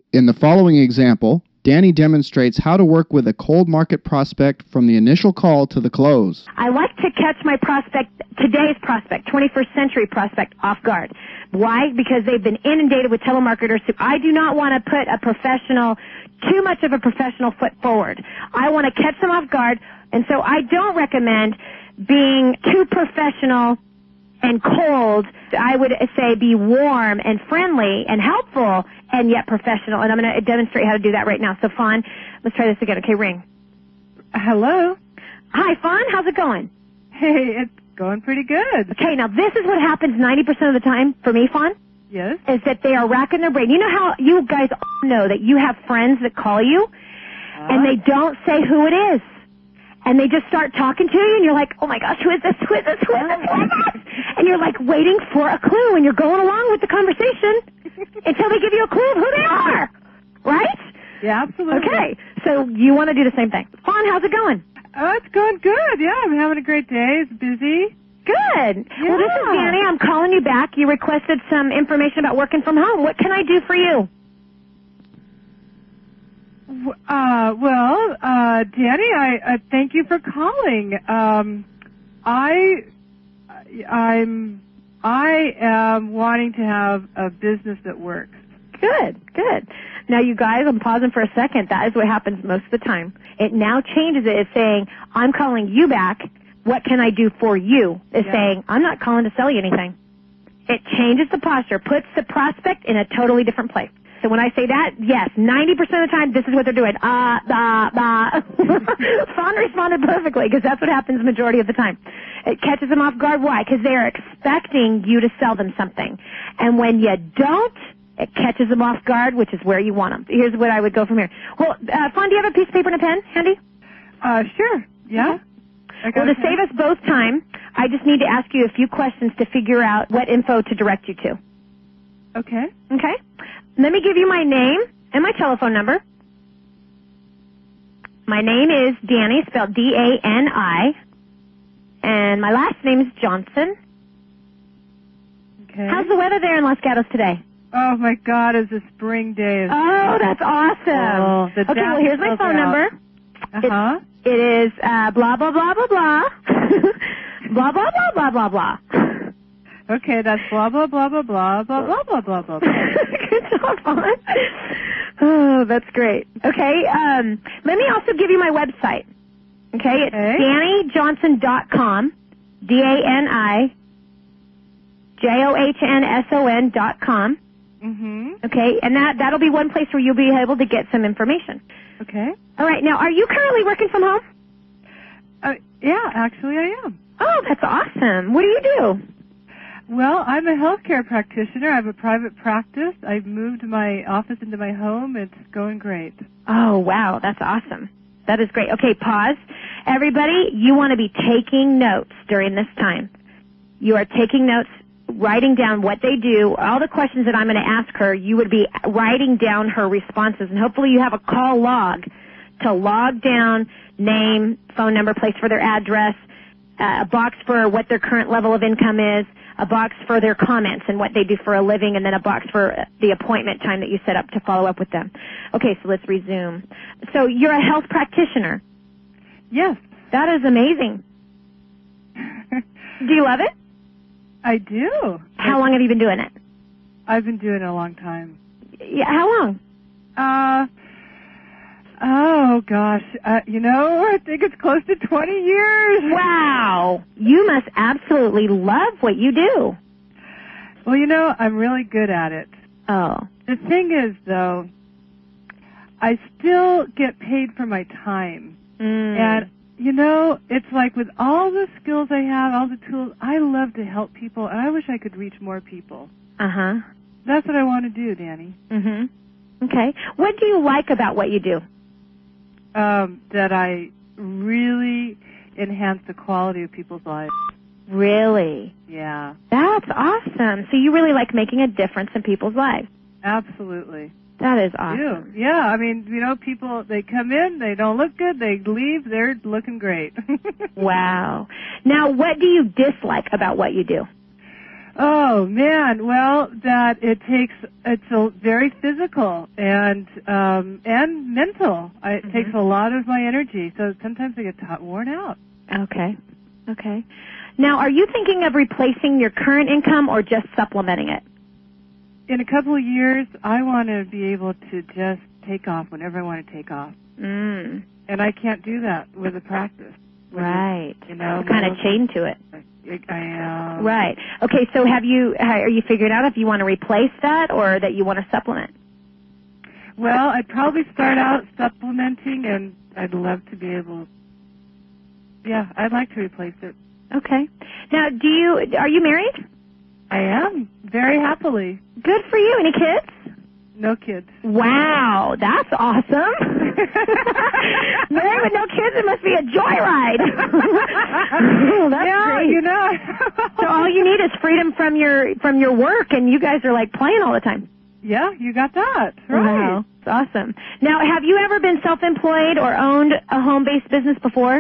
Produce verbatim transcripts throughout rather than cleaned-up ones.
In the following example, Danny demonstrates how to work with a cold market prospect from the initial call to the close. I like to catch my prospect, today's prospect, twenty-first century prospect, off guard. Why? Because they've been inundated with telemarketers. So I do not want to put a professional, too much of a professional foot forward. I want to catch them off guard, and so I don't recommend being too professional and cold. I would say be warm and friendly and helpful and yet professional. And I'm going to demonstrate how to do that right now. So, Fawn, let's try this again. Okay, ring. Hello. Hi, Fawn. How's it going? Hey, it's going pretty good. Okay, now this is what happens ninety percent of the time for me, Fawn. Yes. Is that they are racking their brain. You know how you guys all know that you have friends that call you uh, and they don't say who it is. And they just start talking to you, and you're like, oh, my gosh, who is this, who is this, who is this, who is this? And you're, like, waiting for a clue, and you're going along with the conversation until they give you a clue of who they are, right? Yeah, absolutely. Okay, so you want to do the same thing. Fawn, how's it going? Oh, it's going good. Yeah, I'm having a great day. It's busy. Good. Yeah. Well, this is Danny. I'm calling you back. You requested some information about working from home. What can I do for you? Uh, well, uh, Danny, I, I thank you for calling. Um, I, I'm, I am wanting to have a business that works. Good, good. Now, you guys, I'm pausing for a second. That is what happens most of the time. It now changes it. It's saying, I'm calling you back. What can I do for you? It's yeah. saying, I'm not calling to sell you anything. It changes the posture, puts the prospect in a totally different place. So when I say that, yes, ninety percent of the time, this is what they're doing. Ah, bah, bah. Fawn responded perfectly, because that's what happens the majority of the time. It catches them off guard. Why? Because they are expecting you to sell them something. And when you don't, it catches them off guard, which is where you want them. Here's what I would go from here. Well, uh, Fawn, do you have a piece of paper and a pen handy? Uh, sure. Yeah. Okay. Well, to save us both time, I just need to ask you a few questions to figure out what info to direct you to. Okay. Okay? Let me give you my name and my telephone number. My name is Danny, spelled D A N I, and my last name is Johnson. Okay. How's the weather there in Los Gatos today? Oh, my God, it's a spring day. Oh, that's awesome. Oh, the okay, well, here's my phone number. Uh-huh. It, it is uh, blah, blah, blah, blah, blah. blah, blah, blah, blah, blah, blah. Okay, that's blah, blah, blah, blah, blah, blah, blah, blah, blah, blah. Good job, Fawn. Oh, that's great. Okay, um, let me also give you my website. Okay, it's okay. Danny Johnson dot com, D A N I J O H N S O N dot com. Mm-hmm. Okay, and that, that'll be one place where you'll be able to get some information. Okay. All right, now, are you currently working from home? Uh, yeah, actually I am. Oh, that's awesome. What do you do? Well, I'm a healthcare practitioner. I have a private practice. I've moved my office into my home. It's going great. Oh, wow. That's awesome. That is great. Okay, pause. Everybody, you want to be taking notes during this time. You are taking notes, writing down what they do. All the questions that I'm going to ask her, you would be writing down her responses. And hopefully you have a call log to log down name, phone number, place for their address, uh, a box for what their current level of income is, a box for their comments and what they do for a living, and then a box for the appointment time that you set up to follow up with them. Okay, so let's resume. So you're a health practitioner. Yes. That is amazing. Do you love it? I do. How long have you been doing it? I've been doing it a long time. Yeah, how long? Uh, oh, gosh. Uh, you know, I think it's close to twenty years. Wow. You must absolutely love what you do. Well, you know, I'm really good at it. Oh. The thing is, though, I still get paid for my time. Mm. And, you know, it's like with all the skills I have, all the tools, I love to help people, and I wish I could reach more people. Uh-huh. That's what I want to do, Danny. Mm-hmm. Okay. What do you like about what you do? Um, that I really enhance the quality of people's lives. Really? Yeah. That's awesome. So you really like making a difference in people's lives? Absolutely. That is I awesome. do. Yeah, I mean, you know, people, they come in, they don't look good, they leave, they're looking great. Wow. Now, what do you dislike about what you do? Oh man, well, that it takes it's a very physical and um, and mental. I, it mm-hmm. takes a lot of my energy, so sometimes I get t- worn out. Okay, okay. Now, are you thinking of replacing your current income or just supplementing it? In a couple of years, I want to be able to just take off whenever I want to take off. Mm. And I can't do that with a practice. Right. You know, kind of chained to it. I, uh, right. Okay, so have you, are you figured out if you want to replace that or that you want to supplement? Well, I'd probably start out supplementing, and I'd love to be able, yeah, I'd like to replace it. Okay. Now, do you, are you married? I am, very happily. Good for you. Any kids? No kids. Wow, that's awesome. Married with no kids, it must be a joyride. That's yeah, great. You know. So all you need is freedom from your from your work, and you guys are like playing all the time. Yeah, you got that. Right. Wow, it's awesome. Now, have you ever been self-employed or owned a home-based business before?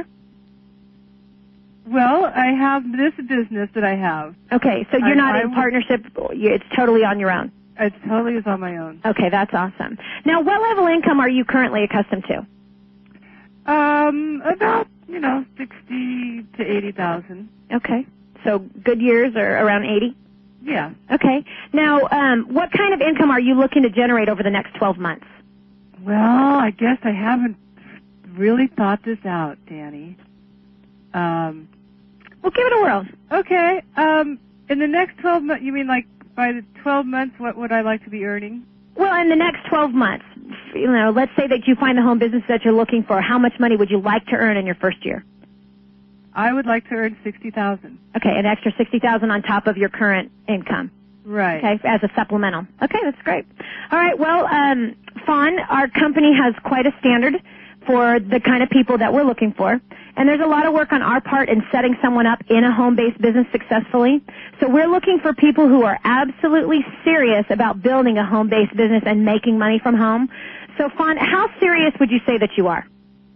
Well, I have this business that I have. Okay, so you're I, not I in w- partnership. It's totally on your own. It totally is on my own. Okay, that's awesome. Now, what level income are you currently accustomed to? Um, about, you know, sixty to eighty thousand. Okay. So good years are around eighty? Yeah. Okay. Now, um, what kind of income are you looking to generate over the next twelve months? Well, I guess I haven't really thought this out, Danny. Um, well, give it a whirl. Okay. Um, in the next twelve months, you mean like by the twelve months, what would I like to be earning? Well, in the next twelve months, you know, let's say that you find the home business that you're looking for. How much money would you like to earn in your first year? I would like to earn sixty thousand. Okay, an extra sixty thousand on top of your current income. Right. Okay, as a supplemental. Okay, that's great. All right, well, um, Fawn, our company has quite a standard for the kind of people that we're looking for. And there's a lot of work on our part in setting someone up in a home-based business successfully. So we're looking for people who are absolutely serious about building a home-based business and making money from home. So, Fawn, how serious would you say that you are?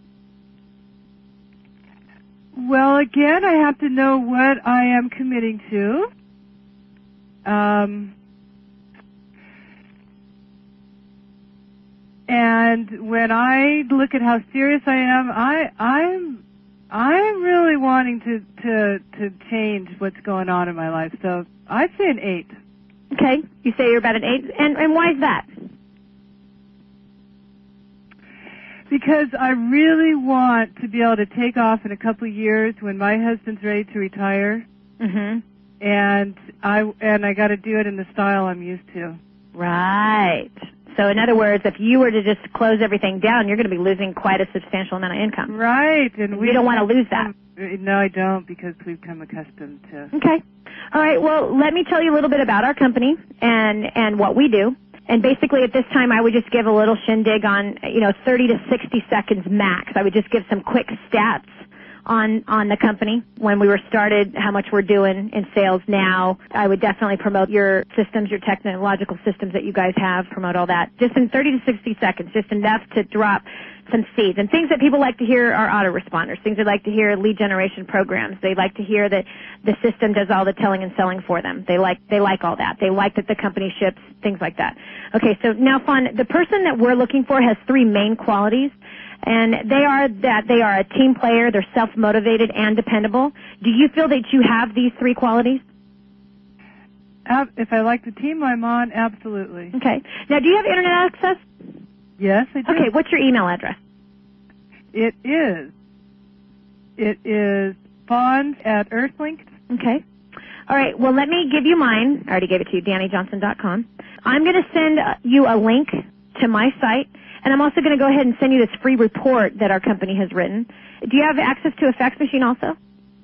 Well, again, I have to know what I am committing to. Um, and when I look at how serious I am, I, I'm I'm really wanting to, to to change what's going on in my life, so I'd say an eight. Okay, you say you're about an eight, and and why is that? Because I really want to be able to take off in a couple of years when my husband's ready to retire, mm-hmm. and I and I got to do it in the style I'm used to. Right. So in other words, if you were to just close everything down, you're going to be losing quite a substantial amount of income. Right. And we you don't want to lose that. No, I don't, because we've come accustomed to. Okay. All right. Well, let me tell you a little bit about our company and, and what we do. And basically at this time, I would just give a little shindig on, you know, thirty to sixty seconds max. I would just give some quick stats on on the company, when we were started, how much we're doing in sales now. I would definitely promote your systems, your technological systems that you guys have, promote all that. Just in thirty to sixty seconds, just enough to drop some seeds. And things that people like to hear are autoresponders. Things they like to hear, lead generation programs. They like to hear that the system does all the telling and selling for them. They like they like all that. They like that the company ships, things like that. Okay, so now, Fawn, the person that we're looking for has three main qualities. And they are that they are a team player, they're self-motivated and dependable. Do you feel that you have these three qualities? If I like the team I'm on, absolutely. Okay. Now, do you have internet access? Yes, I do. Okay, what's your email address? It is. It is Fawn at Earthlink. Okay. All right, well, let me give you mine. I already gave it to you, Danny Johnson dot com. I'm going to send you a link to my site. And I'm also going to go ahead and send you this free report that our company has written. Do you have access to a fax machine also?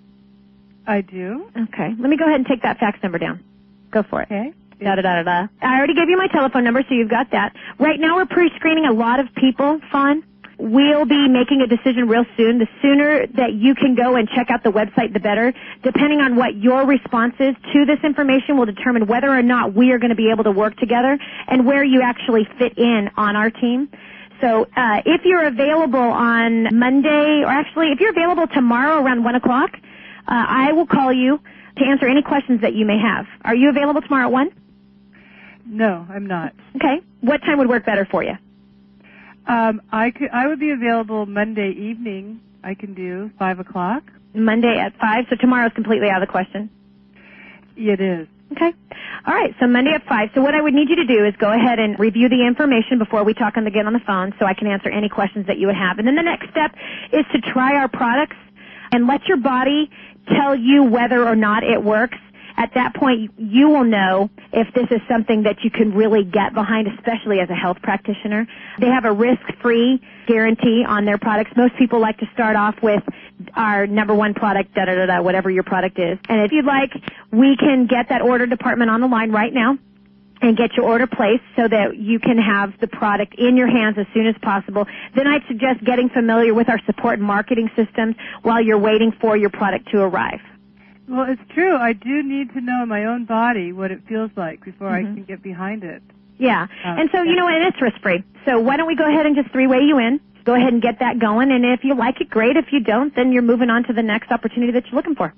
I do. Okay. Let me go ahead and take that fax number down. Go for it. Okay. Da da da da da. I already gave you my telephone number, so you've got that. Right now we're pre-screening a lot of people, Fawn. We'll be making a decision real soon. The sooner that you can go and check out the website, the better. Depending on what your response is to this information will determine whether or not we are going to be able to work together and where you actually fit in on our team. So uh, if you're available on Monday, or actually if you're available tomorrow around one o'clock, uh, I will call you. to answer any questions that you may have. Are you available tomorrow at one? No, I'm not. Okay. What time would work better for you? Um, I could, I would be available Monday evening. I can do five o'clock. Monday at five, so tomorrow's completely out of the question. It is. Okay. All right, so Monday at five. So what I would need you to do is go ahead and review the information before we talk on the, get on the phone so I can answer any questions that you would have. And then the next step is to try our products and let your body tell you whether or not it works. At that point, you will know if this is something that you can really get behind, especially as a health practitioner. They have a risk-free guarantee on their products. Most people like to start off with our number one product, da-da-da-da, whatever your product is. And if you'd like, we can get that order department on the line right now and get your order placed so that you can have the product in your hands as soon as possible. Then I'd suggest getting familiar with our support and marketing systems while you're waiting for your product to arrive. Well, it's true. I do need to know in my own body what it feels like before mm-hmm. I can get behind it. Yeah. Um, and so, you know, and it's risk-free. So why don't we go ahead and just three-way you in? Go ahead and get that going. And if you like it, great. If you don't, then you're moving on to the next opportunity that you're looking for.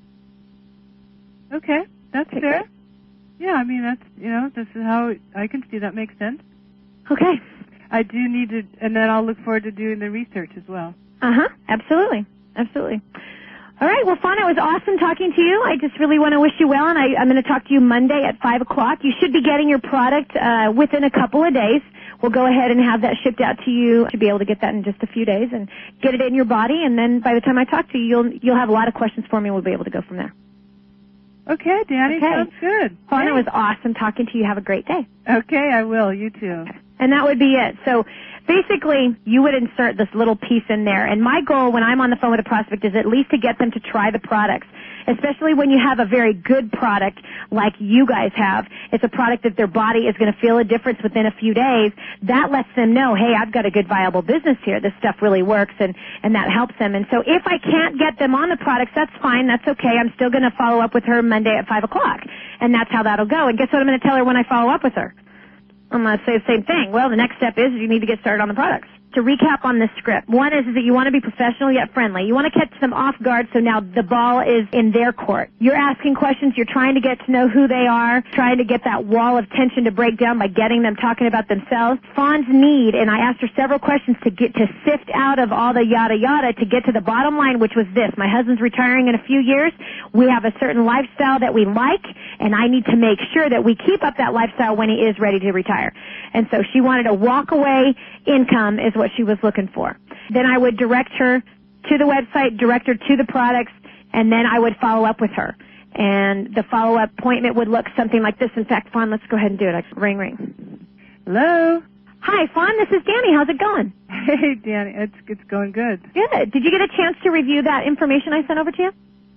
Okay. That's okay, fair. Good. Yeah, I mean, that's, you know, this is how I can see that makes sense. Okay. I do need to, and then I'll look forward to doing the research as well. Uh-huh. Absolutely. Absolutely. All right. Well, Fawn, it was awesome talking to you. I just really want to wish you well, and I, I'm going to talk to you Monday at five o'clock. You should be getting your product uh, within a couple of days. We'll go ahead and have that shipped out to you. You should be able to get that in just a few days and get it in your body, and then by the time I talk to you, you'll you'll have a lot of questions for me, and we'll be able to go from there. Okay, Danny. Okay. Sounds good. Fawn, it was awesome talking to you. Have a great day. Okay, I will. You too. And that would be it. So basically, you would insert this little piece in there. And my goal when I'm on the phone with a prospect is at least to get them to try the products, especially when you have a very good product like you guys have. It's a product that their body is going to feel a difference within a few days. That lets them know, hey, I've got a good viable business here. This stuff really works, and, and that helps them. And so if I can't get them on the products, that's fine. That's okay. I'm still going to follow up with her Monday at five o'clock. And that's how that'll go. And guess what I'm going to tell her when I follow up with her? I'm going to say the same thing. Well, the next step is you need to get started on the products. To recap on this script, one is, is that you want to be professional yet friendly. You want to catch them off guard so now the ball is in their court. You're asking questions. You're trying to get to know who they are, trying to get that wall of tension to break down by getting them talking about themselves. Fawn's need, and I asked her several questions to get to sift out of all the yada yada to get to the bottom line, which was this. My husband's retiring in a few years. We have a certain lifestyle that we like, and I need to make sure that we keep up that lifestyle when he is ready to retire. And so she wanted a walk-away income is what she was looking for. Then I would direct her to the website, direct her to the products, and then I would follow up with her. And the follow-up appointment would look something like this. In fact, Fawn, let's go ahead and do it. Ring, ring. Hello? Hi, Fawn, this is Danny. How's it going? Hey, Danny. It's, it's going good. Good. Did you get a chance to review that information I sent over to you?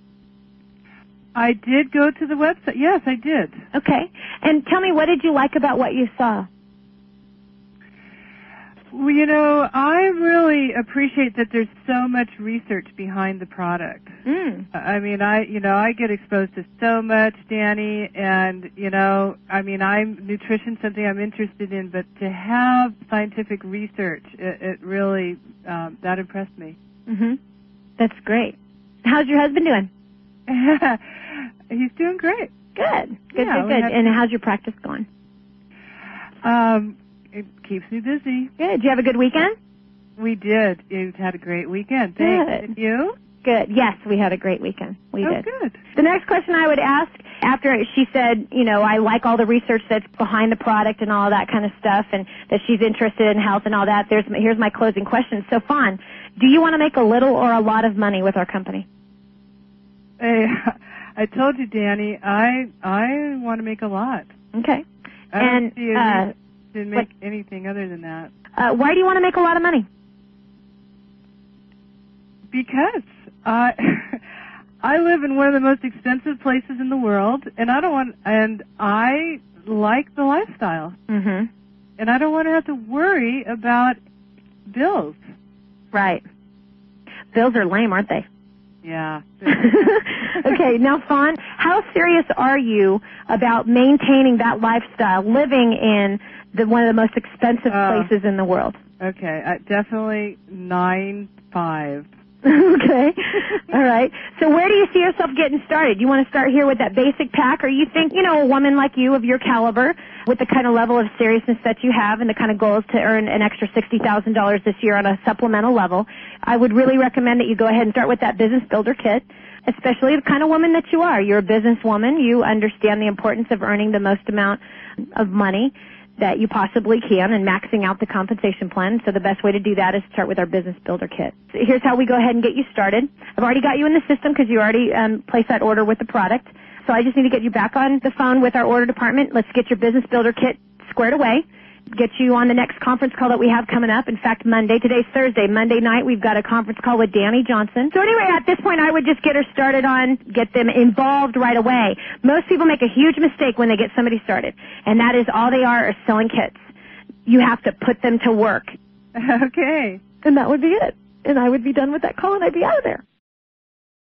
I did go to the website. Yes, I did. Okay. And tell me, what did you like about what you saw? Well, you know, I really appreciate that there's so much research behind the product. Mm. I mean, I, you know, I get exposed to so much, Danny, and, you know, I mean, I'm, nutrition's something I'm interested in, but to have scientific research, it, it really, um, that impressed me. Mm-hmm. That's great. How's your husband doing? He's doing great. Good. Good, yeah, good, good. And how's your practice going? Um, it keeps me busy. Good. Did you have a good weekend? We did. We've had a great weekend. Thanks. Good. And you? Good. Yes, we had a great weekend. We oh, did. Good. The next question I would ask after she said, you know, I like all the research that's behind the product and all that kind of stuff, and that she's interested in health and all that. There's here's my closing question. So, Fawn, do you want to make a little or a lot of money with our company? Hey, I told you, Danny. I I want to make a lot. Okay. I and don't see a uh, reason to make what, anything other than that. Uh, why do you want to make a lot of money? Because I I live in one of the most expensive places in the world, and I don't want and I like the lifestyle. Mm-hmm. And I don't want to have to worry about bills. Right. Bills are lame, aren't they? Yeah. Okay, now, Fawn, how serious are you about maintaining that lifestyle, living in the one of the most expensive uh, places in the world? Okay, uh, definitely nine five. Okay. All right. So where do you see yourself getting started? You want to start here with that basic pack, or you think, you know, a woman like you of your caliber, with the kind of level of seriousness that you have and the kind of goals to earn an extra sixty thousand dollars this year on a supplemental level, I would really recommend that you go ahead and start with that Business Builder Kit, especially the kind of woman that you are. You're a businesswoman. You understand the importance of earning the most amount of money that you possibly can and maxing out the compensation plan. So the best way to do that is start with our Business Builder Kit. So here's how we go ahead and get you started. I've already got you in the system because you already um, placed that order with the product. So I just need to get you back on the phone with our order department. Let's get your Business Builder Kit squared away. Get you on the next conference call that we have coming up. In fact, Monday, today's Thursday, Monday night, we've got a conference call with Danny Johnson. So anyway, at this point, I would just get her started on, get them involved right away. Most people make a huge mistake when they get somebody started, and that is all they are is selling kits. You have to put them to work. Okay. And that would be it. And I would be done with that call, and I'd be out of there.